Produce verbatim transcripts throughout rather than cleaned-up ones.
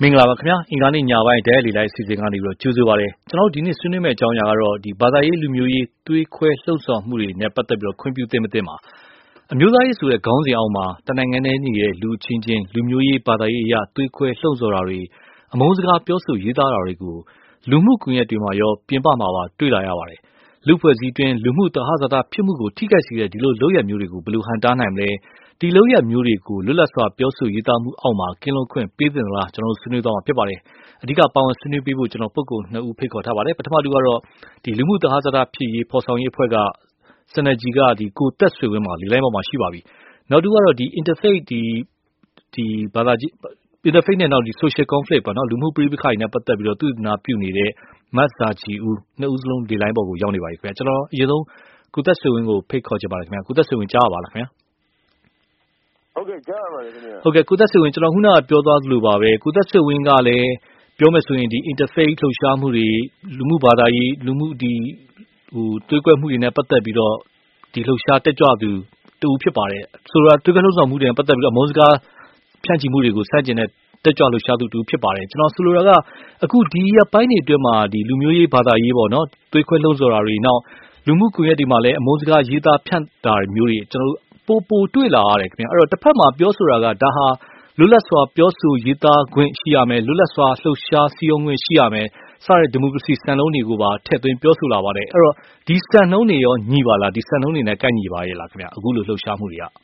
မင်္ဂလာပါခင်ဗျာအင်္ဂါနေ့ညပိုင်းတဲလီလိုက်စီစဉ်ကနေပြီးတော့ကြိုဆိုပါရစေကျွန်တော်ဒီနေ့ဆွေးနွေးမယ့်အကြောင်းအရာကတော့ဒီဘာသာရေးလူမျိုးရေးတွေးခွဲလှုပ်ဆောင်မှုတွေနဲ့ပတ်သက်ပြီးတော့ခွင့်ပြုသင့်မသင့်ပါအမျိုးသားရေးဆိုတဲ့ခေါင်းစဉ်အောက်မှာတနိုင်ငံနဲ့ညီတဲ့လူချင်းချင်းလူမျိုးရေးဘာသာရေးအရာတွေးခွဲလှုပ်ဆော်တာတွေအမုန်းစကားပြောဆိုရေးသားတာတွေကိုလူမှုကွန်ရက်တွေမှာရောပြင်ပမှာပါတွေ့လာရပါတယ်လူဖွဲ့စည်းတွင်လူမှုတဟဇာတဖြစ်မှုကိုထိခိုက်စေတဲ့ဒီလိုလုပ်ရမျိုးတွေကိုဘယ်လိုဟန်တားနိုင်မလဲဒီလုပ်ရမျိုးတွေကိုလွတ်လပ်စွာပြောဆိုရေးသားမှုအောက်မှာကင်းလုံးခွင့်ပေးသင့်သလားကျွန်တော်ဆွေးနွေးသွားမှာဖြစ်ပါတယ်အဓိကပါဝင်ဆွေးနွေးပေးဖို့ကျွန်တော်ပုဂ္ဂိုလ်နှစ်ဦးဖိတ်ခေါ်ထားပါတယ်ပထမလူကတော့ဒီလူမှုတဟဇာတဖြစ်ရေးဖော်ဆောင်ရေးအဖွဲ့ကစနဂျီကဒီကိုတက်ဆွေဝင်းမှာဒီလိုင်းပေါ်မှာရှိပါပြီနောက်တူကတော့ဒီ interfaith ဒီဒီဘာသာကြီး interfaith နဲ့နောက်ဒီ social conflict ပေါ့နော်လူမှုပြည်ပခိုင်နဲ့ပတ်သက်ပြီးတော့သူနာပြုနေတဲ့မတ်စာချီဦးနှစ်ဦးစလုံးဒီလိုင်းပေါ်ကိုရောက်နေပါပြီခင်ဗျာကျွန်တော်အရင်ဆုံးကိုတက်ဆွေဝင်းကိုဖိတ်ခေါ်ချင်ပါတယ်ခင်ဗျာကိုတက်ဆွေဝင်းကြားပါလားခင်ဗျာဟုတ်ကဲ့ကြားပါပါတယ်ခင်ဗျာဟုတ်ကဲ့ကိုသက်ဆွေဝင်းကျွန်တော်ခုနကပြောသွားသလိုပါပဲကိုသက်ဆွေဝင်းကလည်းပြောမယ်ဆိုရင်ဒီ interfaith လှုပ်ရှားမှုတွေလူမှုဘာသာရေးလူမှုဒီဟိုတွေးကွက်မှုတွေနဲ့ပတ်သက်ပြီးတော့ဒီလှုပ်ရှားတက်ကြွသူတူဖြစ်ပါတယ်ဆိုတော့တွေးကွက်လှုပ်ဆောင်မှုတွေနဲ့ပတ်သက်ပြီးတော့အမုန်းစကားဖြန့်ချီမှုတွေကိုစတင်တဲ့တက်ကြွလှုပ်ရှားသူတူဖြစ်ပါတယ်ကျွန်တော်ဆိုလိုတာကအခုဒီရက်ပိုင်းတွေအတွင်းမှာဒီလူမျိုးရေးဘာသာရေးပေါ့နော်တွေးခွဲလှုပ်ဆော်တာတွေနောက်လူမှုကွန်ရက်တွေမှာလည်းအမုန်းစကားရေးသားဖြန့်တာမျိုးတွေကျွန်တော်ပိုပိုတွေ့လာရတယ်ခင်ဗျအဲ့တော့တစ်ဖက်မှာပြောဆိုတာကဒါဟာလွတ်လပ်စွာပြောဆိုရေးသားခွင့်ရှိရမယ်လွတ်လပ်စွာလှုပ်ရှားစည်းရုံးခွင့်ရှိရမယ်စတဲ့ဒီမိုကရေစီစံနှုန်းတွေကိုပါထည့်သွင်းပြောဆိုလာပါတယ်အဲ့တော့ဒီစံနှုန်းတွေရောညီပါလားဒီစံနှုန်းတွေနဲ့ကိုက်ညီပါရဲ့လားခင်ဗျအခုလိုလှုပ်ရှားမှုတွေက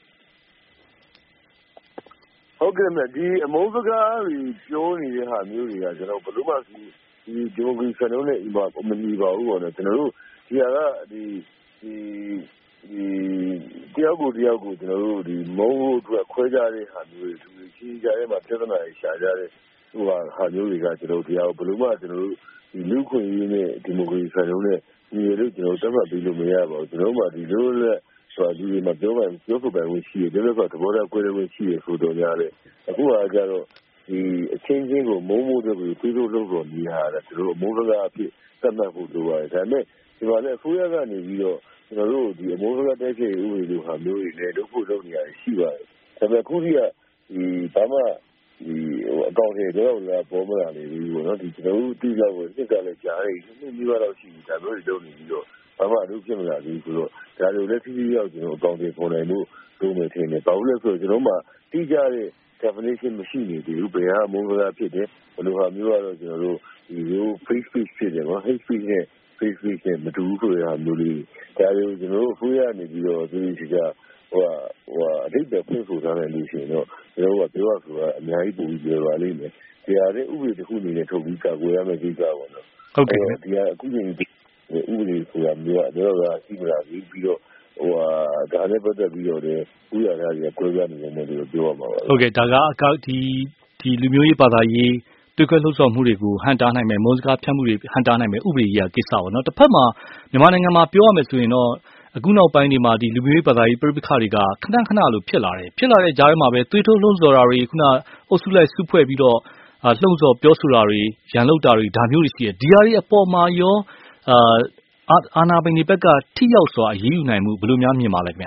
ဟုတ်ကဲ့မြတ်ဒီအမုန်းစကားတွေပြောနေတဲ့ဟာမျိုးတွေကကျွန်တော်ဘယ်လိုမှဒီဒီဒီမိုကရေစီစံနှုန်းနဲ့ဒီမှာမညီပါဘူးပေါ့နော်ကျွန်တော်တို့ဒီဟာကဒီဒီဒီတယောက်ကိုတယောက်ကိုကျွန်တော်တို့ဒီမုန်းဖို့အတွက်ခွဲကြတဲ့ဟာမျိုးတွေသူချင်းကြတဲ့မှာပြဿနာတွေရှာကြတဲ့ဟိုဟာမျိုးတွေကကျွန်တော်တို့တရားဘယ်လိုမှကျွန်တော်တို့ဒီလူခွင့်ရေးနဲ့ဒီမိုကရေစီစံနှုန်းနဲ့ညီလို့ကျွန်တော်တတ်မှတ်ပြီးလို့မရပါဘူးကျွန်တော်မှဒီလိုလက်ဆိုတာဒီမှာပြောမှပြောဖို့ပဲဝင်ရှိတယ်ဒါလည်းဆိုသဘောတရားကွဲတဲ့ဝင်ရှိရဆိုတော့များတယ်အခုကကြတော့ဒီအချင်းချင်းကိုမုန်းမှုတွေကိုပြေးလို့လို့တော့ညီဟာတယ်သူတို့အမုန်းစကားအဖြစ်တတ်မှတ်ဖို့လိုပါတယ်ဒါပေမဲ့ဒီမှာလည်းအစိုးရကနေပြီးတော့ကျွန်တော်တို့ဒီအမုန်းစကားတိုက်ခိုက်ဥပဒေလိုဟာမျိုးတွေလည်းလုပ်ဖို့လုပ်နေရတယ်ရှိပါတယ်ဒါပေမဲ့အခုထိကဒီဘာမှဒီဟိုအကောင့်တွေတော့လည်းပေါ်မလာနေဘူးပေါ့နော်ဒီကျွန်တော်တို့တိကျကိုနှစ်ကလည်းကြားရတယ်နှစ်မျိုးတော့ရှိပြီဒါမျိုးတွေလုပ်နေပြီးတော့ဘာမှအလုပ်ဖြစ်မလာဘူးဆိုတော့ဒါလိုလည်းထိထိရောက်ကျွန်တော်အကောင့်တွေပေါ်နိုင်လို့လုပ်နေတယ်ဘာလို့လဲဆိုတော့ကျွန်တော်မှတိကျတဲ့ definition မရှိနေသေးဘူးဘယ်ဟာအမုန်းစကားဖြစ်တယ်ဘယ်လိုဟာမျိုးကတော့ကျွန်တော်တို့ဒီလို free speech ဖြစ်တယ်နော် hate speech နဲ့ free speech နဲ့မတူဘူးဆိုတဲ့ဟာမျိုးလေးဒါတွေကိုကျွန်တော်တို့အစိုးရနေပြီးတော့သူတို့ကဟိုဟိုအတိတ်ကဖွင့်ဆိုထားတဲ့လူရှင်တော့ကျွန်တော်ကပြောရဆိုတာအများကြီးပုံပြီးပြောပါလိမ့်မယ်ဒီဟာတဲ့ဥပဒေတစ်ခုအနေနဲ့ထုတ်ပြီးကာကွယ်ရမယ့်ကိစ္စပေါ့နော်ဟုတ်ကဲ့ဒီဟာအခုချိန်ဒီဥပဒေဆိုတာမျိုးကကျွန်တော်ကရှိမလားပြီးပြီးတော့ဟိုဟာဒါနဲ့ပတ်သက်ပြီးတော့လည်းဥရသားတွေကကွဲပြားနေတယ်လို့ပြောရမှာပါဟုတ်ကဲ့ဒါကအကောက်ဒီဒီလူမျိုးရေးဘာသာရေးတွေ့ခွဲလှုပ်ဆောင်မှုတွေကိုဟန်တားနိုင်မယ်မုန်းစကားဖြန့်မှုတွေဟန်တားနိုင်မယ်ဥပဒေကြီးကကိစ္စပေါ့နော်တစ်ဖက်မှာမြန်မာနိုင်ငံမှာပြောရမယ်ဆိုရင်တော့အခုနောက်ပိုင်းဒီမှာဒီလူမျိုးရေးဘာသာရေးပြိပခါတွေကခဏခဏလိုဖြစ်လာတယ်ဖြစ်လာတဲ့ကြားထဲမှာပဲသွေးထိုးလှုံ့ဆော်တာတွေခုနအုပ်စုလိုက်စုဖွဲ့ပြီးတော့လှုံ့ဆော်ပြောဆိုတာတွေရန်လုပ်တာတွေဒါမျိုးတွေရှိတယ်ဒီဟာတွေအပေါ်မှာရောအာအာနာပိုင်တွေဘက်ကထိရောက်စွာအရေးယူနိုင်မှုဘယ်လိုများမြင်ပါလဲခင်ဗျ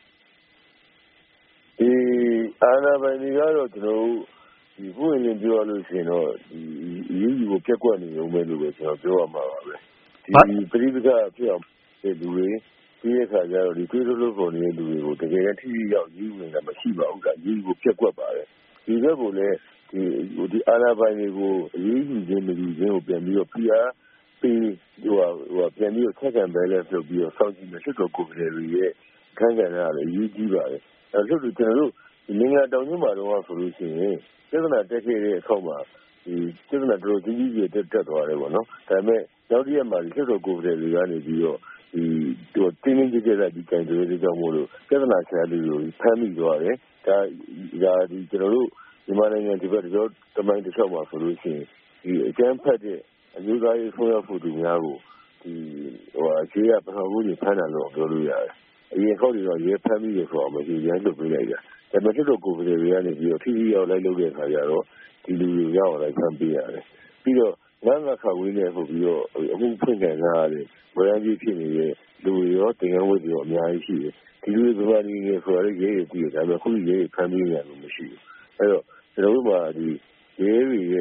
ဒီအာနာပိုင်တွေကတော့ကျွန်တော်တို့ဒီဘုရင်ရင်ပြောလို့ရှိရင်တော့ဒီအရေးယူကိုပြက်ကွက်နေုံပဲလို့ပဲကျွန်တော်ပြောရမှာပါပဲဒီပရိပက္ခဖြစ်အောင်တဲ့လူတွေဒီအခါကျတော့ဒီတွေးလို့လို့ပေါ်နေတဲ့လူတွေကိုတကယ်ထိရောက်ရေးယူနေတာမရှိပါဘူးကရေးယူကိုပြက်ကွက်ပါတယ်ဒီဘက်ကိုလည်းဒီဒီအာနာပိုင်တွေကိုအရေးယူခြင်းမယူခြင်းကိုပြန်ပြီးတော့ဖိအားပေးဟိုဟိုပြန်ပြီးတော့ဆက်ကန်ပဲလဲပြုတ်ပြီးတော့စောင့်ကြည့်နေဖြစ်တော့ကိုယ်တွေရဲ့ခံခံရတာလည်းရေးကြည့်ပါတယ်အဲလို့ကျွန်တော်တို့ဒီမင်္ဂလာတောင်ကြီးမှာတော့ဆိုလို့ရှိရင်ပြဿနာတက်ခဲ့တဲ့အခေါက်မှာဒီပြဿနာတော်ကြီးကြီးကြီးတက်တက်သွားတယ်ပေါ့နော်ဒါပေမဲ့နောက်တစ်ရက်မှာဒီဖြစ်တော့ကိုယ်တွေကနေပြီးတော့ဒီတော့တင်းတင်းကြပ်ကြပ်ဒီကံတွေကြောင့်မို့လို့ပြဿနာချားလေးကိုဖမ်းမိသွားတယ်ဒါဒါဒီကျွန်တော်တို့မြန်မာနိုင်ငံဒီဘက်တော့တမိုင်းတစ်လျှောက်မှာဆိုလို့ရှိရင်ဒီအကျန်းဖက်တဲ့အမျိုးသားရေးဆုံးရဖို့သူများကိုဒီဟိုအခြေရပထမဦးကြီးဖမ်းတယ်လို့ပြောလို့ရတယ်အရင်ခေါက်တွေတော့ရဲဖမ်းမိရဆိုတော့မရှိရမ်းလုပ်ပေးလိုက်တာဒါပေမဲ့သူတို့ကိုယ်တွေကနေပြီးတော့ထိထိရောက်လိုက်လုပ်တဲ့အခါကျတော့ဒီလူတွေရောက်လိုက်ဖမ်းပေးရတယ်ပြီးတော့ငန်းငါခါဝေးနေဖို့ပြီးတော့အခုဖွင့်ခံရတဲ့ဗရန်ကြီးဖြစ်နေတဲ့လူတွေရောတင်ငန်းဝတ်တွေရောအများကြီးရှိတယ်ဒီလူတွေဗမာပြည်နေဆိုရတဲ့ရဲတွေပြီးတယ်ဒါပေမဲ့ခုရဲဖမ်းပေးနေတယ်လို့မရှိဘူးအဲ့တော့ကျွန်တော်တို့မှာဒီရဲတွေရဲ့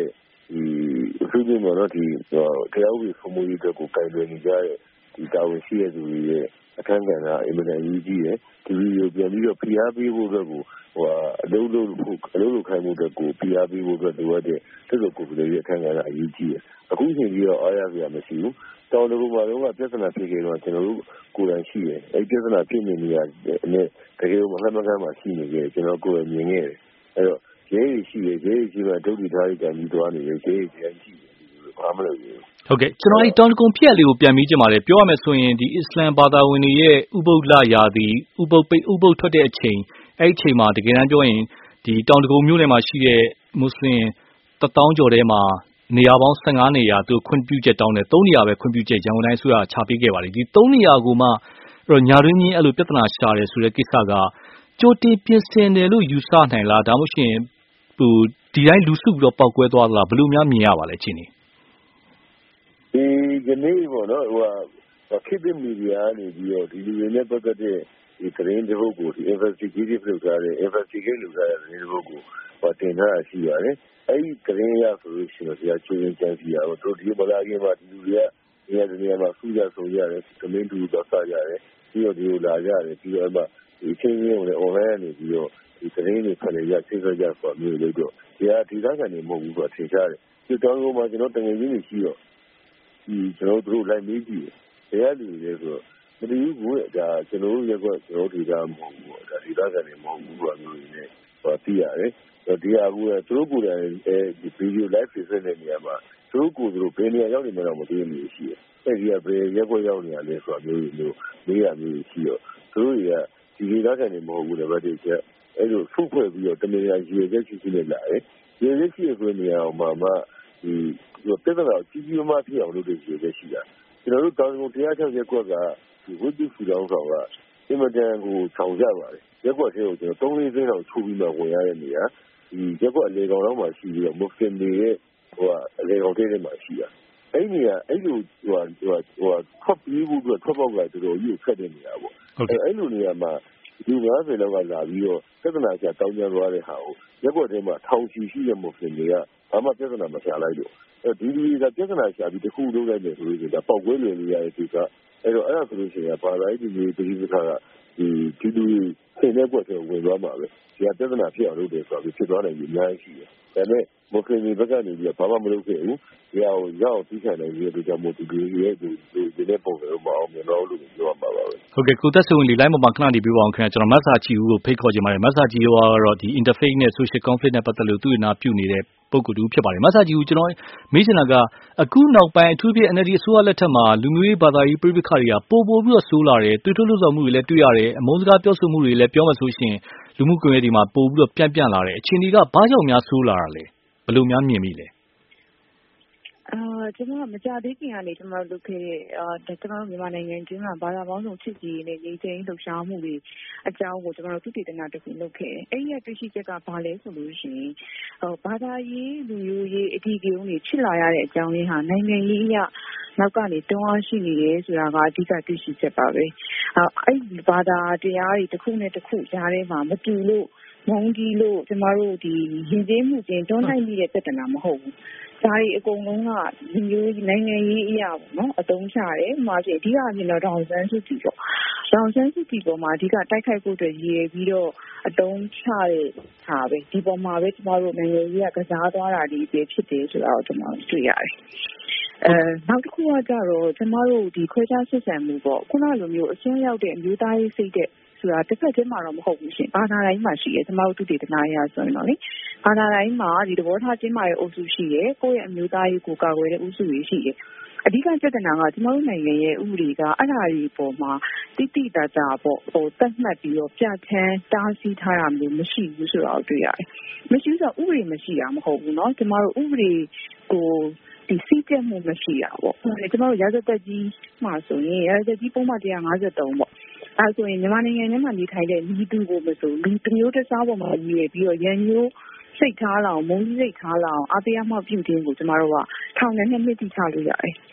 ဒီအထူးသဖြင့်ပေါ့နော်ဒီတရားဥပဒေစိုးမိုးရေးအတွက်ကိုကိုင်တွယ်နေကြတဲ့ဒီတာဝန်ရှိတဲ့သူတွေရဲ့အခမ်းကဏ္ဍအင်မတန်အရေးကြီးတယ်ဒီလိုပြန်ပြီးတော့ဖိအားပေးဖို့အတွက်ကိုဟိုအလုံးလုံးဖို့အလုံးလုံးခိုင်းမှုအတွက်ကိုဖိအားပေးဖို့အတွက်လိုအပ်တဲ့တက်တော်ကိုယ်စားလှယ်ရဲ့အခမ်းကဏ္ဍအရေးကြီးတယ်အခုချိန်ကြီးတော့အားရစရာမရှိဘူးတောင်တကူမှာတော့ပြဿနာဖြစ်ခဲ့တော့ကျွန်တော်တို့ကိုယ်တိုင်ရှိတယ်အဲ့ပြဿနာဖြစ်နေနေရတဲ့တကယ်လို့မလှမ်းမကမ်းမှာရှိနေကြကျွန်တော်ကိုယ်မြင်ခဲ့တယ်အဲ့တော့ရဲရရှိတယ်ရဲရရှိမှဒုတိယထားရကန်ပြီးသွားနေတယ်ရဲရပြန်ရှိတယ်ဘာမှမလုပ်ဘူးဟုတ်ကဲ့ကျွန်တော်အဲ့တောင်တကုံဖြစ်ရလေးကိုပြန်ပြီးကြည့်ပါလေပြောရမယ်ဆိုရင်ဒီအစ္စလမ်ဘာသာဝင်တွေရဲ့ဥပုသ်လရာသီဥပုသ်ပိဥပုသ်ထွက်တဲ့အချိန်အဲ့ဒီအချိန်မှာတကယ်တမ်းပြောရင်ဒီတောင်တကုံမြို့နယ်မှာရှိတဲ့မွတ်စလင်တသောင်းကျော်ထဲမှာနေရာပေါင်း၁၅နေရာသူခွင့်ပြုချက်တောင်းတယ်၃နေရာပဲခွင့်ပြုချက်ရန်ကုန်တိုင်းအစိုးရချပေးခဲ့ပါတယ်ဒီ၃နေရာကိုမှအဲ့တော့ညာရင်းချင်းအဲ့လိုပြဿနာရှာတယ်ဆိုတဲ့ကိစ္စကကြိုတင်ပြင်ဆင်တယ်လို့ယူဆနိုင်လားဒါမှမဟုတ်ရှင်ဟိုဒီတိုင်းလူစုပြီးတော့ပောက်ကွဲသွားသလားဘယ်လိုများမြင်ရပါလဲချင်းနေဒီကနေ့ပေါ့နော်ဟိုဟာခေတ်မီဒီယာနေပြီးတော့ဒီလူတွေနဲ့ပတ်သက်တဲ့ဒီသတင်းတွေကိုဒီ investigative လုပ်ထားတဲ့ investigate လုပ်ထားတဲ့သတင်းတွေကိုဟောတင်ထားရှိရတယ်အဲ့ဒီသတင်းရဆိုလို့ရှိရင်တရားချိုးရင်းချမ်းစီရတော့တို့ဒီမလာခင်မှာဒီလူတွေကနေရာနေရာမှာစူးကြဆုံရတယ်သမင်းတူတော့စားရတယ်ပြီးတော့ဒီလိုလာကြတယ်ပြီးတော့မှဒီချင်းချင်းကိုလည်း online နေပြီးတော့ဒီသတင်းတွေဖတ်ရသိစေကြဆိုမျိုးလို့တော့ဒီဟာဒီသားကနေမဟုတ်ဘူးဆိုထင်ရှားတယ်ဒီတောင်းကုန်မှာကျွန်တော်တကယ်ကြီးနေရှိတော့ဒီကျွန်တော်တို့လိုက်မေးကြည့်တယ်တရားလူတွေဆိုမတည်ဘူးကိုဒါကျွန်တော်တို့ရက်ကွက်ကျွန်တော်ဒေတာမဟုတ်ဘူးဒါဒေတာကနေမဟုတ်ဘူးဆိုတာမျိုးတွေနဲ့ဟောသိရတယ်ဒီဟာကသူတို့ကိုယ်တိုင်အဲဒီဗီဒီယို live ဖြစ်တဲ့နေရာမှာသူတို့ကိုယ်သူတို့ဘယ်နေရာရောက်နေမှတော့မသိနေရှိတယ်အဲဒီကဘယ်ရက်ကွက်ရောက်နေရလဲဆိုတာမျိုးမျိုးမေးရမျိုးရှိတော့သူတို့တွေကဒီဒေတာကနေမဟုတ်ဘူးလေဗတ်တိချက်အဲလိုဖုတ်ဖွဲ့ပြီးတော့တမင်ရရည်ရက်ရှိရှိနဲ့လာတယ်ရည်ရက်ရှိရဆိုနေရာမှာမှဒီပြဿနာကြီးကြီးမားဖြစ်အောင်လုပ်တဲ့ရည်ရက်ရှိတာကျွန်တော်တို့တောင်ကုန်တရားချရက်ကွက်ကဒီဝိတုဖူတော်ဆောင်ကအင်မတန်ကိုဆောင်ကြပါတယ်ရက်ကွက်သေးကိုကျွန်တော်၃-၄သိန်းလောက်ချိုးပြီးမှဝင်ရတဲ့နေရာဒီရက်ကွက်အလေကောင်တော့မှရှိပြီးတော့မွတ်စလင်တွေရဲ့ဟိုအလေကောင်တဲ့မှာရှိတာအဲ့ဒီနေရာအဲ့လိုဟိုဟိုဟိုထွက်ပြီးဘူးအတွက်ထွက်ပေါက်ကတော်တော်ကြီးဆက်တဲ့နေရာပေါ့အဲ့လိုနေရာမှာဒီ၅၀လောက်ကလာပြီးတော့ပြဿနာကြတောင်းကြသွားတဲ့ဟာကိုရက်ကွက်ထဲမှာထောင်ချီရှိတဲ့မွတ်စလင်တွေကဘာမှပြဿနာမရှာလိုက်လို့အဲဒီလူတွေကပြဿနာရှာပြီးတခုလုပ်လိုက်တယ်ဆိုလို့ရှိရင်ဒါပေါက်ကွဲလွယ်နေရတဲ့ဒီကအဲ့တော့အဲ့ဒါဆိုလို့ရှိရင်ဘာသာရေးဒီဒီဒီကဒီဒီလူဆင်းတဲ့ဘက်ထဲဝင်သွားမှာပဲဒီကပြဿနာဖြစ်အောင်လုပ်တယ်ဆိုတော့ဖြစ်သွားနိုင်ပြီအများကြီးရှိတယ်ဒါပေမဲ့မွတ်စလင်တွေဘက်ကနေပြီးတော့ဘာမှမလုပ်ခဲ့ဘူးဒီဟာကိုရောက်ပြီးခံနိုင်ပြီးတော့မို့ဒီလူတွေရဲ့ဒီဒီတဲ့ပုံစံတော့မအောင်မြင်တော့လို့ပြောမှာပါပဲဟုတ်ကဲ့ကိုသက်စုံလီ line မှာခဏနေပြီးပါအောင်ခင်ဗျာကျွန်တော်မတ်စာချီဦးကိုဖိတ်ခေါ်ချင်ပါတယ်မတ်စာချီဦးကတော့ဒီ interface နဲ့ social conflict နဲ့ပတ်သက်လို့သူ့အနာပြုနေတဲ့ပုဂ္ဂိုလ်တူဖြစ်ပါတယ်မတ်စာချီဦးကျွန်တော်မေးချင်တာကအခုနောက်ပိုင်းအထူးဖြင့် N L D အစိုးရလက်ထက်မှာလူမျိုးရေးဘာသာရေးပြည်ပခါတွေကပို့ပို့ပြီးတော့ဆိုးလာတယ်တွေ့ထွန်းလို့ဆောင်မှုတွေလည်းတွေ့ရတယ်အမုန်းစကားပြောဆိုမှုတွေလည်းပြောမှဆိုရှင်လူမှုကွန်ရက်တွေမှာပို့ပြီးတော့ပြန့်ပြန့်လာတယ်အခြေအနေကဘာကြောင့်များဆိုးလာတာလဲဘယ်လိုများမြင်မိလဲအာကျွန်တော်မကြသေးခင်ကနေကျွန်တော်လုပ်ခဲ့တဲ့အာကျွန်တော်မြန်မာနိုင်ငံကျင်းမှာဘာသာပေါင်းစုံချစ်ကြည်ရေးနဲ့ငြိမ်းချမ်းရေးလှုပ်ရှားမှုတွေအကြောင်းကိုကျွန်တော်တို့သုတေသနတစ်ခုလုပ်ခဲ့တယ်။အဲ့ဒီရဲ့တွေ့ရှိချက်ကဘာလဲဆိုလို့ရှိရင်ဟိုဘာသာရေးလူမျိုးရေးအဓိကရုဏ်းတွေဖြစ်လာရတဲ့အကြောင်းရင်းဟာနိုင်ငံရေးအရနောက်ကနေတွန်းအားရှိနေတယ်ဆိုတာကအဓိကတွေ့ရှိချက်ပါပဲ။အဲ့ဒီဘာသာတရားတွေတစ်ခုနဲ့တစ်ခုကြားထဲမှာမတူလို့မုန်းကြီးလို့ကျမတို့ဒီရင်ကျေးမှုချင်းတွန်းတိုက်မိတဲ့ပြဿနာမဟုတ်ဘူး။ဒါတွေအကုန်လုံးကဒီမျိုးနိုင်ငံရေးအရာပေါ့နော်အတုံးချတယ်။မှာဆိုအဓိကအမြင်တော့ဒေါန်ဆန်းစုကြည်ပေါ့။ဒေါန်ဆန်းစုကြည်ပေါ်မှာအဓိကတိုက်ခိုက်ဖို့အတွက်ရည်ရည်ပြီးတော့အတုံးချတဲ့ဟာပဲဒီပေါ်မှာပဲကျမတို့နိုင်ငံရေးကကစားသွားတာဒီပဲဖြစ်တယ်ဆိုတာကိုကျမတို့တွေ့ရတယ်။အဲနောက်တစ်ခုကကြတော့ကျမတို့ဒီခွဲခြားဆက်ဆံမှုပေါ့ခုနလိုမျိုးအစွန်းရောက်တဲ့အမျိုးသားရေးစိတ်တဲ့ဆိုတာတစ်ဖက်တည်းမှာတော့မဟုတ်ဘူးရှင်ဘာသာတိုင်းမှာရှိတယ်ကျမတို့သူတေသနာရဆိုရင်တော့လေဘာသာတိုင်းမှာဒီသဘောထားချင်းမာရဲ့အုပ်စုရှိတယ်ကိုယ့်ရဲ့အမျိုးသားရေးကိုကာကွယ်တဲ့အုပ်စုတွေရှိတယ်အဓိကပြဿနာကကျမတို့နိုင်ငံရဲ့ဥပဒေကအဲ့ဒါတွေပေါ်မှာတိတိတတ်တာပေါ့ဟိုတတ်မှတ်ပြီးတော့ပြဋ္ဌာန်းတားဆီးထားတာမျိုးမရှိဘူးဆိုတာကိုတွေ့ရတယ်မရှိဆိုဥပဒေမရှိတာမဟုတ်ဘူးเนาะကျမတို့ဥပဒေကိုဒီစီးကျက်မှုမရှိတာပေါ့ကျမတို့ရာဇသက်ကြီးမှာဆိုရင်ရာဇသက်ကြီးပုံမှန်one fifty-threeပေါ့အဲဆိုရင်မြန်မာနိုင်ငံထဲမှာနေထိုင်တဲ့လူသူကိုမဆိုလူတမျိုးတစ်စားပေါ်မှာရည်ရပြီးတော့ရန်မျိုးစိတ်ထားလောင်မုန်းကြီးစိတ်ထားလောင်အပေးအမှောက်ပြုခြင်းကိုကျမတို့ကထောင်နဲ့နှစ်နှစ်တိချလို့ရတယ်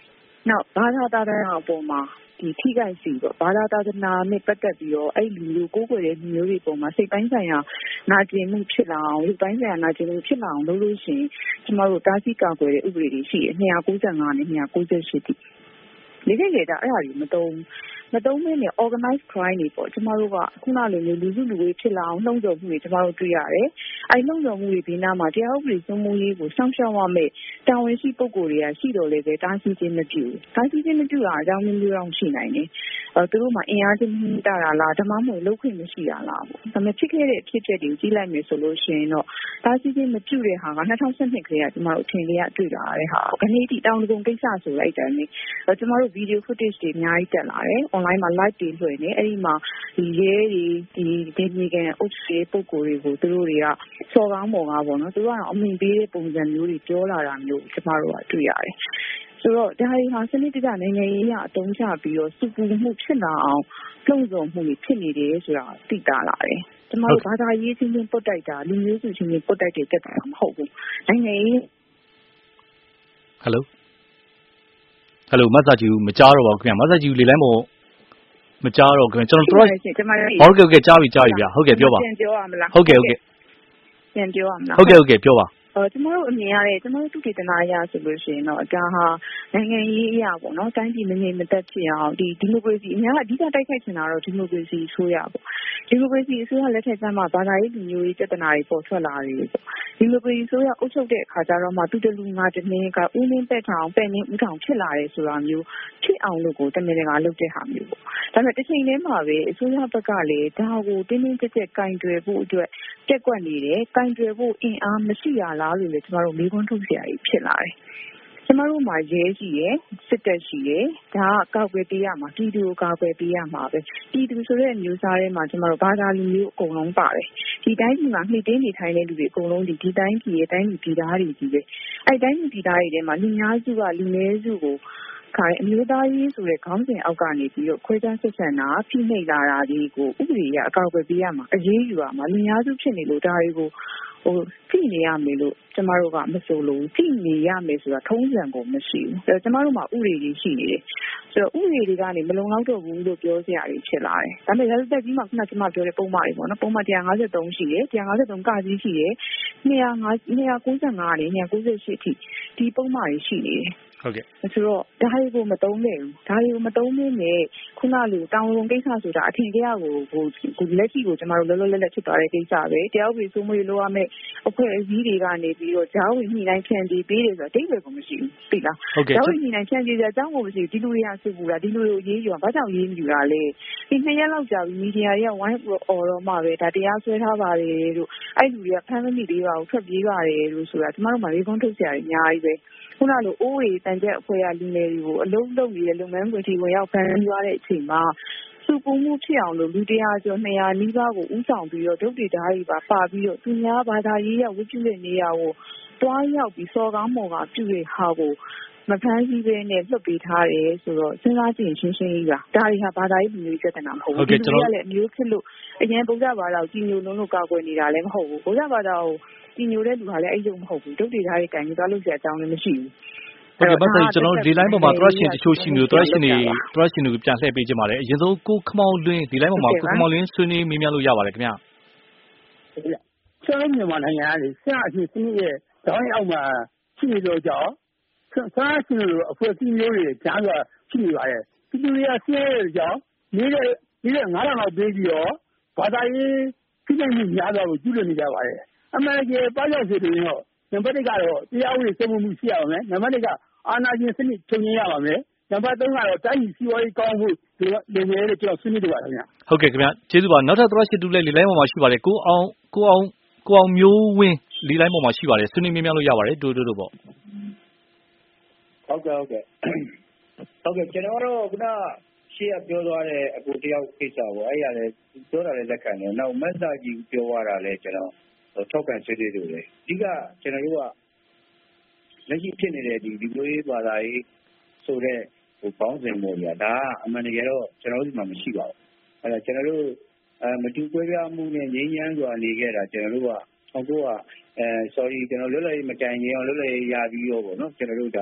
နောက်ဘာသာသာသနာအပေါ်မှာဒီထိခိုက်စီပေါ့ဘာသာသာသနာနဲ့ပတ်သက်ပြီးတော့အဲ့လူမျိုးကိုယ်ကိုယ်ရဲ့လူမျိုးတွေပုံမှာစိတ်ပိုင်းဆိုင်ရာနာကျင်မှုဖြစ်လာအောင်လူပိုင်းဆိုင်ရာနာကျင်မှုဖြစ်လာအောင်လုပ်လို့ရှိရင်ကျမတို့တားဆီးကာကွယ်တဲ့ဥပဒေတွေရှိတယ်၂၉၅နဲ့၂၉၈တိဒီကိလေသာအဲ့ဒါတွေမတုံးမတုံးမင်းနဲ့ organized crime တွေပေါ့ကျမတို့ကခုနလိုမျိုးလူစုလူဝေးဖြစ်လာအောင်နှုံးဆော်မှုတွေကျမတို့တွေ့ရတယ်အဲ့နှုံးဆော်မှုတွေဒီနားမှာတရားဥပဒေစိုးမိုးရေးကိုစောင့်ရှောက်ရမယ်တာဝန်ရှိပုဂ္ဂိုလ်တွေကရှိတော်လဲပဲတားဆီးခြင်းမပြုတားဆီးခြင်းမပြုတာအကြောင်းမျိုးမျိုးတော့ရှိနိုင်တယ်အဲသူတို့မှာအင်အားချင်းမှုတာတာလားဓမ္မမို့လုံးခွင့်မရှိတာလားပေါ့ဒါပေမဲ့ဖြစ်ခဲ့တဲ့အဖြစ်အပျက်တွေကိုကြည့်လိုက်မယ်ဆိုလို့ရှိရင်တော့တားဆီးခြင်းမပြုတဲ့ဟာက၂၀၁၂ခရက်ကျမတို့အထင်ကြီးကတွေ့လာရတဲ့ဟာခဏဒီတောင်တကုံကိစ္စဆိုလိုက်တယ်လေကျမတို့ video footage တွေအများကြီးတက်လာတယ် online မှာ live တွေလွှင့်နေအဲ့ဒီမှာဒီရဲတွေဒီဒေသကန်အုပ်စုပုံကိုယ်တွေကိုသူတို့တွေကစော်ကားမော်ကားပေါ့နော်သူတို့ကတော့အမိန်ပေးတဲ့ပုံစံမျိုးတွေပြောလာတာမျိုးကျမတို့ကတွေ့ရတယ်ဆိုတော့ဒါတွေဟာစနစ်တကျနိုင်ငံရေးအရအတုံးချပြီးတော့စုပူမှုဖြစ်လာအောင်လှုံ့ဆော်မှုတွေဖြစ်နေတယ်ဆိုတာသိတာလာတယ်ကျမတို့ဘာသာရေးချင်းချင်းပုတ်တိုက်တာလူမျိုးစုချင်းချင်းပုတ်တိုက်တဲ့တက်တာမဟုတ်ဘူးနိုင်ငံရေး Hello Hello မဆာကြီးမကြားတော့ပါဘူးခင်ဗျာမဆာကြီးလေလိုင်းပေါ်မကြားတော့ခင်ဗျကျွန်တော်တို့ဟုတ်ကဲ့ဟုတ်ကဲ့ကြားပြီကြားပြီဗျာဟုတ်ကဲ့ပြောပါပြန်ပြောရမလားဟုတ်ကဲ့ဟုတ်ကဲ့ပြန်ပြောရမလားဟုတ်ကဲ့ဟုတ်ကဲ့ပြောပါအဲကျမတို့အမြင်ရတယ်ကျမတို့သူတေသနာအရဆိုလို့ရှိရင်တော့ဒါဟာနိုင်ငံရေးအရာပေါ့နော်တိုင်းပြည်မငြိမ်မသက်ဖြစ်အောင်ဒီဒီမိုကရေစီအများအဓိကတိုက်ခိုက်နေတာတော့ဒီမိုကရေစီဆိုရပေါ့ဒီမိုကရေစီအစိုးရလက်ထက်ကျမှဘာသာရေးလူမျိုးရေးပြဿနာတွေပေါ်ထွက်လာတယ်ပေါ့ဒီမိုကရေစီဆိုရအုပ်ချုပ်တဲ့အခါကျတော့မှသူတလူငါတမင်းကဦးလင်းပက်ထောင်ပဲ့နေဦးထောင်ဖြစ်လာတယ်ဆိုတာမျိုးဖြစ်အောင်လို့ကိုတမင်တကာလုပ်တဲ့ဟာမျိုးပေါ့ဒါပေမဲ့တစ်ချိန်တည်းမှာပဲအစိုးရဘက်ကလည်းဒါကိုတင်းတင်းကြပ်ကြပ်ကင်တွယ်ဖို့အတွက်တက်ကွက်နေတယ်ကင်တွယ်ဖို့အင်အားမရှိရလားလို့လည်းကျမတို့မေးခွန်းထုတ်စရာကြီးဖြစ်လာတယ်ကျမတို့မှာရဲရှိရယ်စစ်တပ်ရှိရယ်ဒါကကောက်ွယ်ပေးရမှာပြည်သူကိုကောက်ွယ်ပေးရမှာပဲပြည်သူဆိုတဲ့မျိုးစားထဲမှာကျမတို့ဘာသာလူမျိုးအကုန်လုံးပါတယ်ဒီတိုင်းပြည်မှာနှိမ့်တင်းနေထိုင်တဲ့လူတွေအကုန်လုံးဒီဒီတိုင်းပြည်ရဲ့တိုင်းပြည်ပြည်သားတွေကြီးပဲအဲ့တိုင်းပြည်ပြည်သားတွေထဲမှာလူများစုကလူနည်းစုကိုခိုင်အမျိုးသားရေးဆိုတဲ့ခေါင်းစဉ်အောက်ကနေပြီးတော့ခွဲခြားဆက်ဆံတာဖိနှိပ်လာတာတွေကိုဥပဒေရအကောက်ွယ်ပေးရမှာအရေးယူရမှာလူများစုဖြစ်နေလို့ဒါတွေကိုဟိုဖိနေရမယ်လို့ကျမတို့ကမဆိုလို့ဖိနေရမယ်ဆိုတာထုံးစံကိုမရှိဘူးအဲကျမတို့မှာဥပဒေကြီးရှိနေတယ်ဆိုတော့ဥပဒေတွေကနေမလုံလောက်တော့ဘူးလို့ပြောစရာတွေဖြစ်လာတယ်ဒါပေမဲ့လက်သက်ကြီးမှာခုနကကျမပြောတဲ့ပုံမှန်တွေပေါ့နော်ပုံမှန်one fifty-threeရှိတယ်one fifty-threeကကြီးရှိတယ်two ninety-five ကနေtwo ninety-eightအထိဒီပုံမှန်တွေရှိနေတယ်ဟုတ်ကဲ့ဆိုတော့ဒါတွေကိုမတုံးနဲ့ဘူးဒါတွေကိုမတုံးနဲ့နဲ့ခုနလိုတောင်ဝင်ကိစ္စဆိုတာအထင်ကြီးကိုဟိုကိုလက်ရှိကိုကျမတို့လောလောလတ်လတ်ဖြစ်သွားတဲ့ကိစ္စပဲတရားဥပဒေစိုးမိုးရေးလိုရမယ်အဖွဲ့အစည်းတွေကနေပြီးတော့ဂျားဝင်ညှိနှိုင်းဖြန့်ပြီးပေးတယ်ဆိုတာတိတ်ပဲကိုမရှိဘူးသိလားဂျားဝင်ညှိနှိုင်းဖြန့်ပြီးတဲ့အကြောင်းကိုမရှိဘူးဒီလူတွေကစုပူတာဒီလူတွေကိုရေးယူတာဘာကြောင့်ရေးမယူတာလဲဒီနှစ်ရက်လောက်ကြာပြီးမီဒီယာတွေကဝိုင်းပြီးအော်တော့မှပဲဒါတရားစွဲထားပါတယ်လို့အဲ့လူတွေကဖမ်းမမိသေးပါဘူးထွက်ပြေးပါတယ်လို့ဆိုတာကျမတို့မှရေခွန်းထုတ်စရာတွေအများကြီးပဲခုနလိုအိုးရီတန်ကျက်အဖွဲ့ရလူငယ်တွေကိုအလုံးလုံးနေတဲ့လုပ်ငန်းခွင်ထိဝင်ရောက်ဖမ်းရတဲ့အချိန်မှာစုပုံမှုဖြစ်အောင်လို့လူတရားကျော်two hundredနီးပါးကိုဥဆောင်ပြီးတော့ဒုတိယဓာတ်တွေပါပါပြီးတော့သူများဘာသာရေးရဝတ်ပြုတဲ့နေရာကိုတွားရောက်ပြီးစော်ကားမော်ကားပြုတဲ့ဟာကိုမဖမ်းဆီးဘဲနဲ့လွတ်ပေးထားတယ်ဆိုတော့စဉ်းစားကြည့်ရင်ရှင်းရှင်းကြီးပါဒါတွေဟာဘာသာရေးလူမျိုးပြဿနာမဟုတ်ဘူးဒီလိုရလည်းအမျိုးဖြစ်လို့အရင်ဗုဒ္ဓဘာသာကိုကြီးညိုလုံးလို့ကာကွယ်နေတာလည်းမဟုတ်ဘူးဗုဒ္ဓဘာသာကိုကြီးညိုတဲ့လူဟာလည်းအဲ့လိုမဟုတ်ဘူးဒုတိယဓာတ်တွေကင်ပြီးသွားလို့ဆရာအကြောင်းလည်းမရှိဘူးဟုတ်ကဲ့မဆာကျွန်တော်ဒီ line ပေါ်မှာ trust တချို့ရှိနေလို့ trust နေ trust နေကိုပြန်လှည့်ပေးခြင်းပါတယ်အရင်ဆုံးကိုခမောင်လွင်ဒီ line ပေါ်မှာကိုခမောင်လွင်ဆွေးနွေးမေးမြန်းလို့ရပါတယ်ခင်ဗျာဟုတ်ကဲ့ဆရာမြန်မာနိုင်ငံကလေဆရာအဖြစ်စနစ်ရဲ့တောင်းရင်အောက်မှာရှိနေတော့ကြောင့်ဆရာရှင်တို့အဖွဲ့အစည်းမျိုးတွေကြားစွာရှိနေပါတယ်ဒီလူတွေကဆရာရဲ့ကြောင့်နေတဲ့နေတဲ့nine thousandလောက်ပေးပြီးတော့ဘာသာရေးဖိနှိပ်မှုများစွာကိုကျူးလွန်နေကြပါတယ်အမှန်ကြီးပါကြောက်စေတယ်တော့နံပါတ်oneကတော့တရားဥပဒေစိုးမိုးမှုရှိရပါမယ်နံပါတ်twoကအာဏာရှင်စနစ်ချုပ်ငြိမ်းရပါမယ်နံပါတ်threeကတော့တိုင်းပြည်စီးပွားရေးကောင်းဖို့လုံငယ်တဲ့ကျွန်တော်ဆွေးနွေးကြပါခင်ဗျဟုတ်ကဲ့ခင်ဗျကျေးဇူးပါနောက်ထပ်trust တူလည်းဒီ line ပေါ်မှာရှိပါတယ်ကိုအောင်ကိုအောင်ကိုအောင်မျိုးဝင်းဒီ line ပေါ်မှာရှိပါတယ်ဆွေးနွေးမေးမြန်းလို့ရပါတယ်တူတူတူပေါ့ဟုတ်ကဲ့ဟုတ်ကဲ့ဟုတ်ကဲ့ကျွန်တော်တို့ခုနရှေ့ကပြောသွားတဲ့အကူတယောက်ကိစ္စပေါ့အဲ့ရလဲပြောတာလဲလက်ခံတယ်နောက်မက်စာကြီးပြောသွားတာလဲကျွန်တော်ထောက်ခံဆွေးနွေးလို့လေအဓိကကျွန်တော်တို့ကလက်ရှိဖြစ်နေတဲ့ဒီဒီလိုရေးဘာသာရေးဆိုတဲ့ဟိုပေါင်းစင်ပေါ်ကြီးဒါကအမှန်တကယ်တော့ကျွန်တော်တို့ဒီမှာမရှိပါဘူးအဲ့ဒါကျွန်တော်တို့အဲမတူကွဲပြားမှုနဲ့ငြိမ်းချမ်းစွာနေခဲ့တာကျွန်တော်တို့ကဟောကိုကအဲ sorry ကျွန်တော်လွတ်လပ်ရေးမတိုင်ရင်အောင်လွတ်လပ်ရေးရပြီးရောပေါ့နော်ကျွန်တော်တို့ဒါ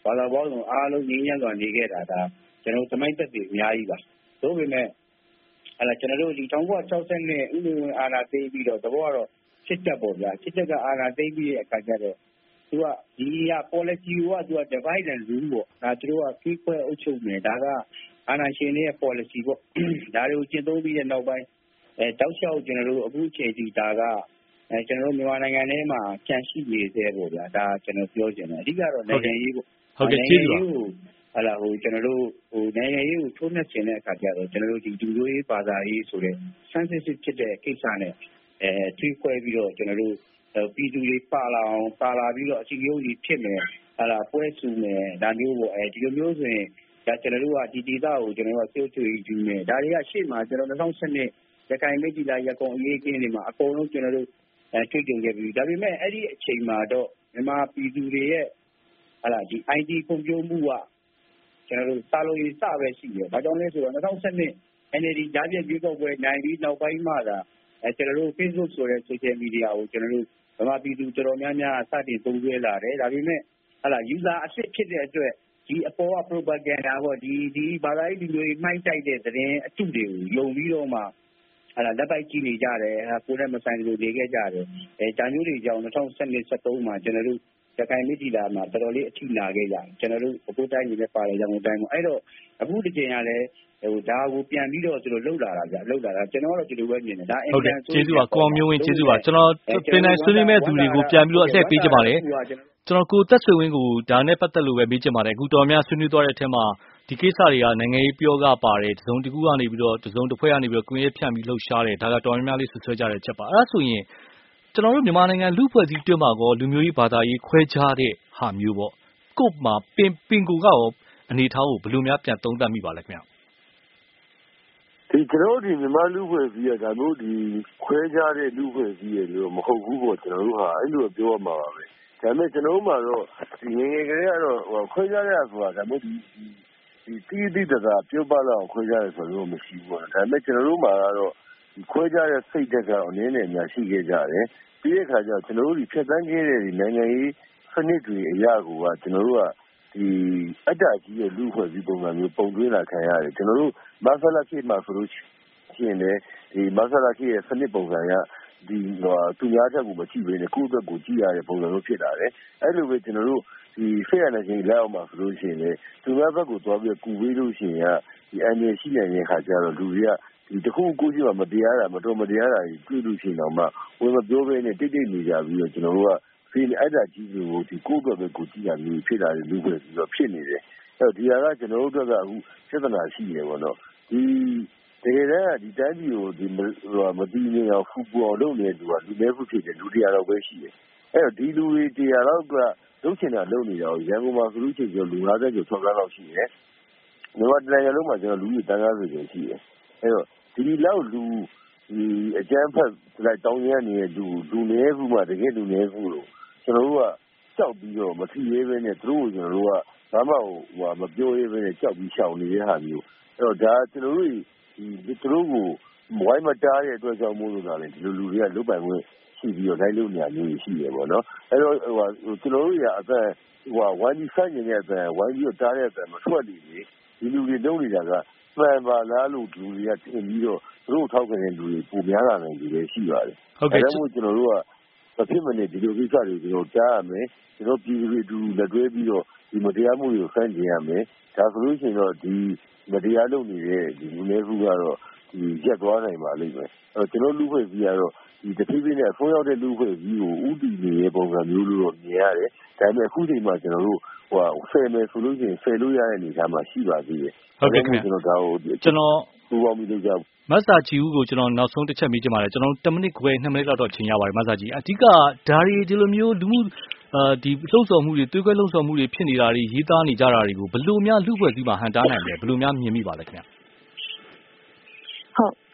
ဘာသာပေါင်းစုံအားလုံးငြိမ်းချမ်းစွာနေခဲ့တာဒါကျွန်တော်သမိုင်းသက်သေအများကြီးပါသို့ပေမဲ့အဲ့ဒါကျွန်တော်တို့ဒီ၁၉၆၂နဲ့ဥပဒေဝင်အာဏာသိမ်းပြီးတော့သဘောကတော့စစ်တပ်ပေါ့ဗျာစစ်တပ်ကအာဏာသိမ်းပြီးတဲ့အခါကျတော့သူကဒီက policy ကသူက divide and rule ပေါ့ဒါသူတို့ကဖိခွဲအုပ်ချုပ်နေဒါကအာဏာရှင်တွေရဲ့ policy ပေါ့ဒါတွေကိုကျင့်သုံးပြီးတဲ့နောက်ပိုင်းအဲတောက်လျှောက်ကျွန်တော်တို့အခုချိန်ထိဒါကအဲကျွန်တော်တို့မြန်မာနိုင်ငံထဲမှာကြန့်ရှိနေသေးပေါ့ဗျာဒါကျွန်တော်ပြောချင်တယ်အဓိကတော့နိုင်ငံရေးပေါ့ဟုတ်ကဲ့ကျေးဇူးပါဟလာဟိုကျွန်တော်တို့ဟိုနိုင်ငံရေးကိုထိုးနှက်ခြင်းတဲ့အခါကျတော့ကျွန်တော်တို့ဒီလူမျိုးရေးဘာသာရေးဆိုတဲ့ sensitive ဖြစ်တဲ့ကိစ္စနဲ့အဲထွေးခွဲပြီးတော့ကျွန်တော်တို့ပြည်သူတွေပါလာအောင်ပါလာပြီးတော့အစီအရုံးကြီးဖြစ်မယ်ဟလာပွဲစုမယ်ဒါမျိုးပေါ့အဲဒီလိုမျိုးဆိုရင်ဒါကျွန်တော်တို့ကဒီဒေသကိုကျွန်တော်တို့ကစိတ်ထွေးယူနေဒါတွေကရှေ့မှာကျွန်တော်၂၀၁၂ရခိုင်မိတ်တီလာရကုံအရေးကင်းတွေမှာအကုန်လုံးကျွန်တော်တို့အဲတွေ့ကြုံခဲ့ပြီးဒါပေမဲ့အဲ့ဒီအချိန်မှာတော့မြန်မာပြည်သူတွေရဲ့ဟလာဒီ I T ဖွံ့ဖြိုးမှုကကျွန်တော်တို့စာလို့ရေးစပဲရှိတယ်။ဘာကြောင့်လဲဆိုတော့၂၀၁၂ N L D ကြားပြည့်ရွေးကောက်ပွဲနိုင်ပြီးနောက်ပိုင်းမှာဒါအဲကျွန်တော်တို့ Facebook ဆိုတဲ့ social media ကိုကျွန်တော်တို့ဗမာပြည်သူတော်တော်များများစတင်သုံးစွဲလာတယ်။ဒါပေမဲ့ဟလာ user အစ်စ်ဖြစ်တဲ့အတွက်ဒီအပေါ်က propaganda ပေါ့ဒီဒီဘာသာရေးလူမျိုးတွေမှိုင်းတိုက်တဲ့သတင်းအတုတွေကိုယုံပြီးတော့မှဟလာလက်ပိုက်ကြည့်နေကြတယ်ကိုယ်နဲ့မဆိုင်လို့နေခဲ့ကြတယ်အဲဒါမျိုးတွေကြောင့်၂၀၁၂ ၁၃မှာကျွန်တော်တို့ရခိုင်မိတီလာမှာတော်တော်လေးအထိနာခဲ့ကြတယ်ကျွန်တော်တို့အကိုတိုင်းနေလည်းပါတယ်ရန်ကုန်တိုင်းမှာအဲ့တော့အခုတစ်ချိန်ကလည်းဟိုဒါကိုပြန်ပြီးတော့သူတို့လှုပ်လာတာဗျလှုပ်လာတာကျွန်တော်ကတော့ဒီလိုပဲမြင်တယ်ဒါအင်ကန်ကျေးဇူးပါကိုအောင်မျိုးဝင်းကျေးဇူးပါကျွန်တော်ပင်နိုင်ဆွေးနွေးမဲ့သူတွေကိုပြန်ပြီးတော့အဆက်ပေးကြပါမယ်ကျွန်တော်ကိုသက်ဆွေဝင်းကိုဒါနဲ့ပတ်သက်လို့ပဲမေးချင်ပါတယ်အခုတော်များဆွေးနွေးသွားတဲ့အထက်မှာဒီကိစ္စတွေကနိုင်ငံရေးပြောကပါတယ်တစုံတစ်ခုကနေပြီးတော့တစုံတစ်ဖွဲ့ကနေပြီးတော့ကွန်ရက်ဖြန့်ပြီးလှုပ်ရှားတယ်ဒါကတော်များများလေးဆွဆွဲကြတဲ့ချက်ပါအဲ့ဒါဆိုရင်ကျွန်တော်တို့မြန်မာနိုင်ငံလူ့ဖွဲ့စည်းတွင်းမှာကောလူမျိုးရေးဘာသာရေးခွဲခြားတဲ့ဟာမျိုးပေါ့ကို့မှာပင်ပင်ကိုကရောအနေထားကိုဘယ်လိုများပြန်သုံးသပ်မိပါလဲခင်ဗျဒီကျွန်တော်ဒီမြန်မာလူ့ဖွဲ့စည်းရဒါမျိုးဒီခွဲခြားတဲ့လူ့ဖွဲ့စည်းရလို့မဟုတ်ဘူးပေါ့ကျွန်တော်တို့ဟာအဲ့လိုပြောရမှာပါပဲဒါပေမဲ့ကျွန်တော်တို့မှာတော့ဒီငငယ်ကလေးကတော့ခွဲခြားရဆိုတာဒါမျိုးဒီဒီတီးတီးတသာပြုတ်ပါလောက်ခွဲခြားရဆိုလို့မရှိဘူးပေါ့ဒါပေမဲ့ကျွန်တော်တို့မှာကတော့ဒီခွဲခြားတဲ့စိတ်ဓာတ်ကတော့အနည်းနဲ့အများရှိခဲ့ကြတယ်ပြီးတဲ့အခါကျတော့ကျွန်တော်တို့ဒီဖြတ်သန်းခဲ့တဲ့ဒီနိုင်ငံရေးစနစ်တွေအရာကိုကကျွန်တော်တို့ကဒီအတ္တကြီးရဲ့လူ့ဖွဲ့စည်းပုံစံမျိုးပုံသွင်းလာခံရတယ်ကျွန်တော်တို့မဆလာခေတ်မှာဆိုလို့ရှိရင်လည်းဒီမဆလာခေတ်ရဲ့စနစ်ပုံစံကဒီသူများချက်ကိုမကြည့်ဘဲနဲ့ကိုယ့်အတွက်ကိုကြည့်ရတဲ့ပုံစံမျိုးဖြစ်လာတယ်အဲ့လိုပဲကျွန်တော်တို့ဒီဖေရနေချင်းလက်အောင်မှာဆိုလို့ရှိရင်လည်းသူများဘက်ကိုသွားပြီးကူပေးလို့ရှိရင်ကဒီအန်ရရှိနေတဲ့ခါကျတော့လူတွေကဒီတခုကိုကြည့်မှမတရားတာမတော်မတရားတာကြီးတွေ့လို့ရှိရင်တော့မှဝင်မပြောဘဲနဲ့တိတ်တိတ်နေကြပြီးတော့ကျွန်တော်တို့ကဒီအဲ့ဒါကြီးကိုဒီကိုယ့်ဘက်ပဲကိုကြည့်ရမျိုးဖြစ်လာတဲ့လူတွေပြီးတော့ဖြစ်နေတယ်အဲ့တော့ဒီဟာကကျွန်တော်တို့ကအခုပြဿနာရှိနေပေါ့နော်ဒီတကယ်တမ်းဒီတိုင်းပြည်ကိုဒီမတည်ငြိမ်အောင်ဖူပူအောင်လုပ်နေတဲ့သူကလူမျိုးစုဖြစ်တယ်လူတရားတော့ပဲရှိတယ်အဲ့တော့ဒီလူတွေတရားတော့ကလုပ်ချင်တာလုပ်နေတာကိုရန်ကုန်မှာဆိုလို့ရှိရင်လူ၅၀ကျော်ထွက်ကားလောက်ရှိတယ်မြန်မာတိုင်းလုံးမှာကျွန်တော်လူကြီးတန်းကားဆိုရင်ရှိတယ်အဲ့တော့ဒီလောက်လူဒီအကျန်းဖက်လိုက်တောင်းရနေတဲ့လူလူနည်းခုမှတကယ်လူနည်းခုလို့ကျွန်တော်တို့ကကြောက်ပြီးတော့မထီရဲပဲနဲ့သူတို့ကျွန်တော်တို့ကဘာမှဟိုမပြောရဲပဲနဲ့ကြောက်ပြီးရှောင်နေတဲ့ဟာမျိုးအဲ့တော့ဒါကျွန်တော်တို့ဒီသူတို့ကိုဝိုင်းမတားတဲ့အတွက်ကြောင့်မို့လို့လည်းဒီလိုလူတွေကလုတ်ပိုင်ခွင့်ရှိပြီးတော့လိုက်လို့နေရာမျိုးရှိတယ်ပေါ့နော်အဲ့တော့ဟိုကျွန်တော်တို့ရအသက်ဟိုဝိုင်းပြီးဆိုင်နေတဲ့အသက်ဝိုင်းပြီးတော့တားတဲ့အသက်မထွက်နေလေဒီလူတွေလုံးနေတာကမှန်ပါလားလို့လူတွေကထင်ပြီးတော့သူတို့ထောက်ခံတဲ့လူတွေပုံများလာနိုင်ကြတယ်ရှိပါတယ်ဟုတ်ကဲ့ဒါမှမဟုတ်ကျွန်တော်တို့ကမဖြစ်မနေဒီလိုကိစ္စတွေကျွန်တော်ကြားရမယ်ကျွန်တော်ပြည်သူတွေအတူလက်တွဲပြီးတော့ဒီမတရားမှုတွေကိုဖန်တီးရမယ်ဒါဆိုလို့ရှိရင်တော့ဒီမတရားလုပ်နေတဲ့ဒီလူမျိုးစုကတော့ဒီရက်သွားနိုင်ပါလိမ့်မယ်အဲကျွန်တော်လူဖွဲ့စည်းကတော့ဒီတဖြည်းဖြည်းနဲ့ဖုံးရောက်တဲ့လူဖွဲ့စည်းကိုဥတည်နေတဲ့ပုံစံမျိုးလို့တော့မြင်ရတယ်ဒါပေမဲ့အခုချိန်မှာကျွန်တော်တို့ဟိုဆယ်မယ်ဆိုလို့ရှိရင်ဆယ်လို့ရတဲ့အနေအထားမှာရှိပါသေးတယ်ဟုတ်ကဲ့ခင်ဗျကျွန်တော်ဒါကိုကျွန်တော်ပူပေါင်းပြီးလုပ်ကြမဆာချီဦးကိုကျွန်တော်နောက်ဆုံးတစ်ချက်မေးချင်ပါတယ်ကျွန်တော်တစ်မိနစ်ခွဲနှစ်မိနစ်လောက်တော့ချိန်ရပါတယ်မဆာချီအဓိကဒါတွေဒီလိုမျိုးလူမှုအာဒီလှုပ်ဆော်မှုတွေတွေးခွဲလှုပ်ဆော်မှုတွေဖြစ်နေတာတွေရေးသားနေကြတာတွေကိုဘယ်လိုများလူ့ဖွဲ့စည်းမှာဟန်တားနိုင်လဲဘယ်လိုများမြင်မိပါလဲခင်ဗျဟုတ်အဲ့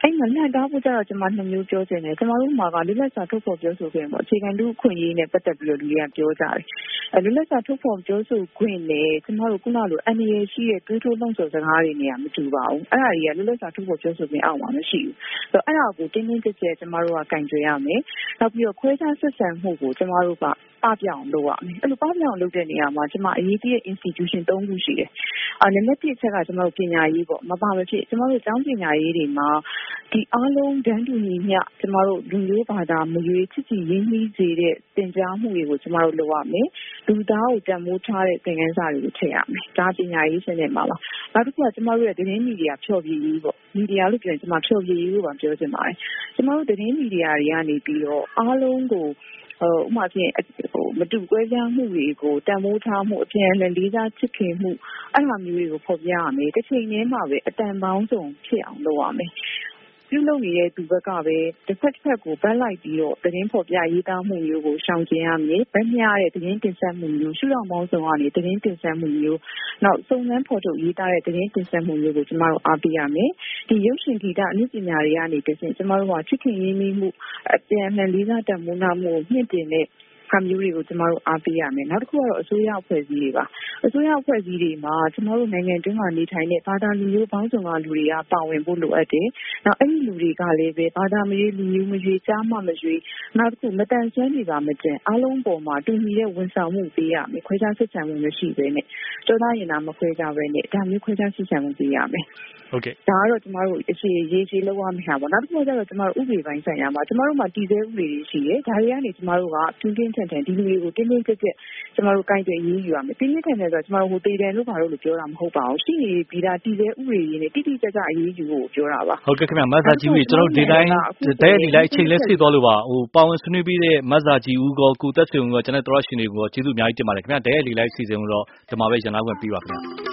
အဲ့မှာလှန်တားဖို့ကြတော့ကျွန်မနှစ်မျိုးပြောချင်တယ်ကျွန်တော်တို့မှာကလွတ်လပ်စွာထုတ်ဖော်ပြောဆိုခွင့်ပေါ့အခြေခံလူ့အခွင့်အရေးနဲ့ပတ်သက်ပြီးတော့လူတွေကပြောကြတယ်အဲလွတ်လပ်စွာထုတ်ဖော်ပြောဆိုခွင့်နဲ့ကျွန်တော်တို့ခုနလိုအန်ရရှိတဲ့တွေးထိုးလုံးဆိုစကားတွေနဲ့ကမတူပါဘူးအဲ့ဒါတွေကလွတ်လပ်စွာထုတ်ဖော်ပြောဆိုခွင့်အောက်မှာမရှိဘူးဆိုတော့အဲ့ဒါကိုတင်းတင်းကြပ်ကြပ်ကျွန်တော်တို့ကကင်ကြွေရမယ်နောက်ပြီးတော့ခွဲခြားဆက်ဆံမှုကိုကျွန်တော်တို့ကပပြောင်လုပ်ရမယ်အဲ့လိုပပြောင်လုပ်တဲ့နေရာမှာကျွန်မအရေးကြီးတဲ့ institution သုံးခုရှိတယ်အာနံပါတ်တစ်ချက်ကကျွန်တော်တို့ပညာရေးပေါ့မပါမဖြစ်ကျွန်တော်တို့ကျောင်းပညာရေးတွေမှာဒီအားလုံးတန်းတူညီမျှကျွန်တော်တို့လူမျိုးဘာသာမရွေးချစ်ချစ်ရင်းနှီးစေတဲ့သင်ကြားမှုတွေကိုကျွန်တော်တို့လုပ်ရမယ်လူသားကိုတန်ဖိုးထားတဲ့သင်ခန်းစာတွေကိုထည့်ရမယ်ဒါပညာရေးစနစ်မှာပါနောက်တစ်ခုကကျွန်တော်တို့ရဲ့သတင်းမီဒီယာဖြော်ပြရေးပေါ့မီဒီယာလို့ပြောရင်ကျွန်မဖြော်ပြရေးလို့ပါပြောချင်ပါတယ်ကျွန်တော်တို့သတင်းမီဒီယာတွေကနေပြီးတော့အားလုံးကိုဟိုဥပမာဖြင့်ဟိုမတူကွဲပြားမှုတွေကိုတန်ဖိုးထားမှုအပြန်အလှန်လေးစားချစ်ခင်မှုအဲ့လိုမျိုးတွေကိုဖော်ပြရမယ်တစ်ချိန်တည်းမှာပဲအတန်ပေါင်းစုံဖြစ်အောင်လုပ်ရမယ်ပြုလုပ်နေတဲ့သူဘက်ကပဲတစ်ဖက်တစ်ဖက်ကိုဗတ်လိုက်ပြီးတော့သတင်းဖော်ပြရေးသားမှုမျိုးကိုရှောင်ကျဉ်ရမယ်ဗတ်မျှတဲ့သတင်းတင်ဆက်မှုမျိုးရှုထောင့်ပေါင်းစုံကနေသတင်းတင်ဆက်မှုမျိုးနောက်စုံစမ်းဖော်ထုတ်ရေးသားတဲ့သတင်းတင်ဆက်မှုမျိုးကိုကျမတို့အားပေးရမယ်ဒီရုပ်ရှင်ဂီတအနုပညာတွေကနေတဆင့်ကျမတို့ကချစ်ခင်ရင်းနှီးမှုအပြန်အလှန်လေးစားတန်ဖိုးနာမှုမြင့်တင်တဲ့ခမျိုးတွေကိုကျမတို့အားပေးရမယ်နောက်တစ်ခုကတော့အစိုးရအဖွဲ့အစည်းတွေပါအစိုးရအဖွဲ့အစည်းတွေမှာကျမတို့နိုင်ငံတွင်းမှာနေထိုင်တဲ့ဘာသာလူမျိုးပေါင်းစုံကလူတွေကပါဝင်ဖို့လိုအပ်တယ်နောက်အဲ့ဒီလူတွေကလည်းပဲဘာသာမရွေးလူမျိုးမရွေးကြားမှမရွေးနောက်တစ်ခုမတန်ဆွမ်းနေပါမကျန်အားလုံးပေါ်မှာတူညီတဲ့ဝန်ဆောင်မှုပေးရမယ်ခွဲခြားဆက်ဆံမှုမရှိဘဲနဲ့တော်သားရင်နာမခွဲခြားဘဲနဲ့ဒါမျိုးခွဲခြားဆက်ဆံမှုပေးရမယ်ဟုတ်ကဲ့ဒါကတော့ကျမတို့အစီရေးကြီးလောက်ရမှာပါနောက်တစ်ခုကျတော့ကျမတို့ဥပဒေပိုင်းဆိုင်ရာမှာကျမတို့မှာတည်ဆဲဥပဒေတွေရှိတယ်ဒါတွေကနေကျမတို့ကပြင်းပြင်းထန်ထန်ဒီလူတွေကိုတင်းတင်းကြပ်ကြပ်ကျမတို့ကိုင်တွယ်ရေးယူရမယ်တင်းတင်းထန်ထန်ဆိုတော့ကျမတို့ဟိုတေတန်လို့ဘာလို့လို့ပြောတာမဟုတ်ပါဘူးရှိနေပြီးသားတည်ဆဲဥပဒေတွေနဲ့တိတိကျကျအရေးယူဖို့ပြောတာပါဟုတ်ကဲ့ခင်ဗျမတ်စာကြီးဦးကျွန်တော်ဒီတိုင်းတဲ့ဒီလိုက်အချိန်လဲဆွေးသွားလို့ပါဟိုပါဝင်ဆွေးနွေးပြီးတဲ့မတ်စာကြီးဦးကကိုသက်ဆွေဦးကကျွန်တော်တော်ရှင်တွေကိုကျေးဇူးအများကြီးတင်ပါတယ်ခင်ဗျတဲ့ဒီလိုက်စီစဉ်လို့တော့ဒီမှာပဲရန်လာခွင့်ပြီးပါခင်ဗျ